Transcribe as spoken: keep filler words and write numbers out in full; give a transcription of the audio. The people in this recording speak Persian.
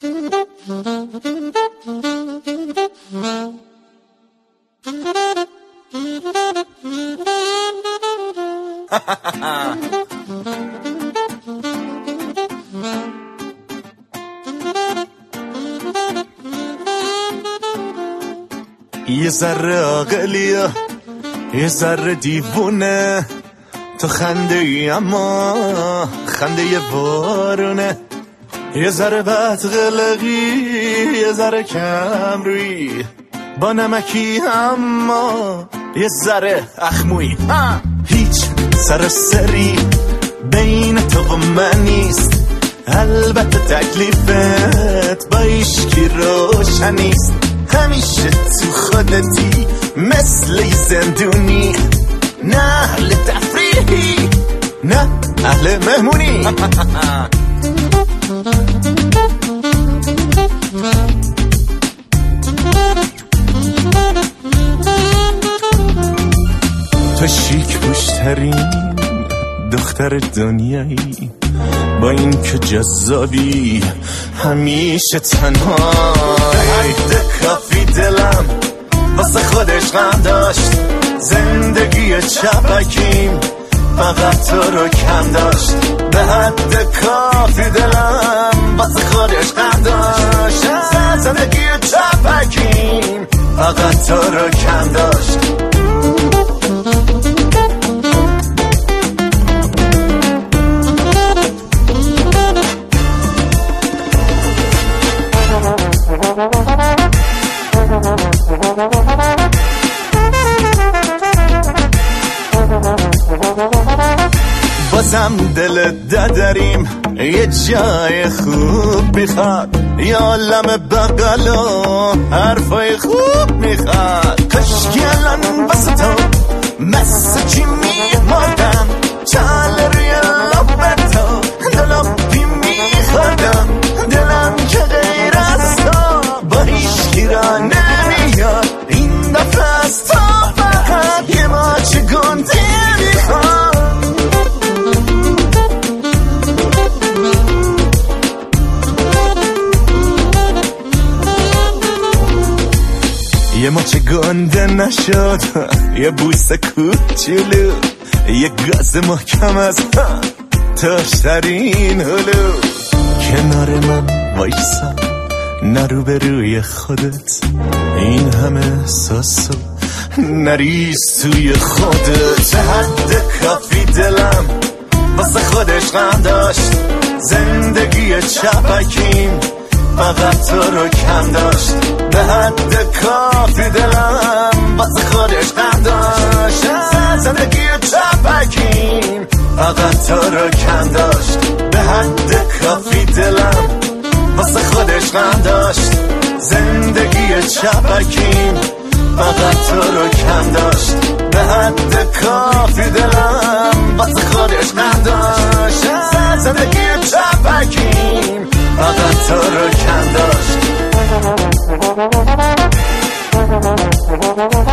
یه ذره عاقلیه یه ذره دیوونه، تو خنده ای اما خنده یه بارونه، یه ذره بدقلقی یه ذره کم روی، با نمکی اما یه ذره اخموی. هیچ سر سری بین تو و من نیست، البته تکلیفت با ایشکی روشنیست، همیشه تو خودتی مثل زندونی، نه اهل تفریحی نه اهل مهمونی. تو شیک پوشترین دختر دنیایی، با این که جذابی همیشه تنهایی. حد کافی دلم واسه خودش غم داشت، زندگی چپکیم فقط تو رو کم داشت. به حد کافی دلم واسه خودش غم داشت، زندگی چپکیم فقط تو رو کم داشت. بازم دل دادریم یه جای خوب میخواد، یه عالم بغل و حرفای خوب میخواد. کشکی الان واسه تو مسیجی میماردم، چال روی لب تو دلابی میخوردم، دلم که غیر از تو با هیچکی را نمیاد. این دفعه از تو فقط یه ماچ گنده میخواد. یه ماچ گنده نشد، یه بوسه کوچولو، یه گاز محکم از تاشترین هلو. کنار من وایسا نرو به روی خودت، این همه احساسو نریز توی خودت. به حد کافی دلم واسه خودش غم داشت، زندگی چپکیم فقط تو رو کم داشت. به حد کافی دلم واسه خودش غم داشت، زندگی چپکیم فقط تو رو کم داشت. به حد کافی دلم واسه خودش غم داشت، زندگی چپکیم فقط تو رو کم داشت. به حد کافی دلم واسه خودش غم داشت، زندگی چپکیم فقط تو رو کم داشت.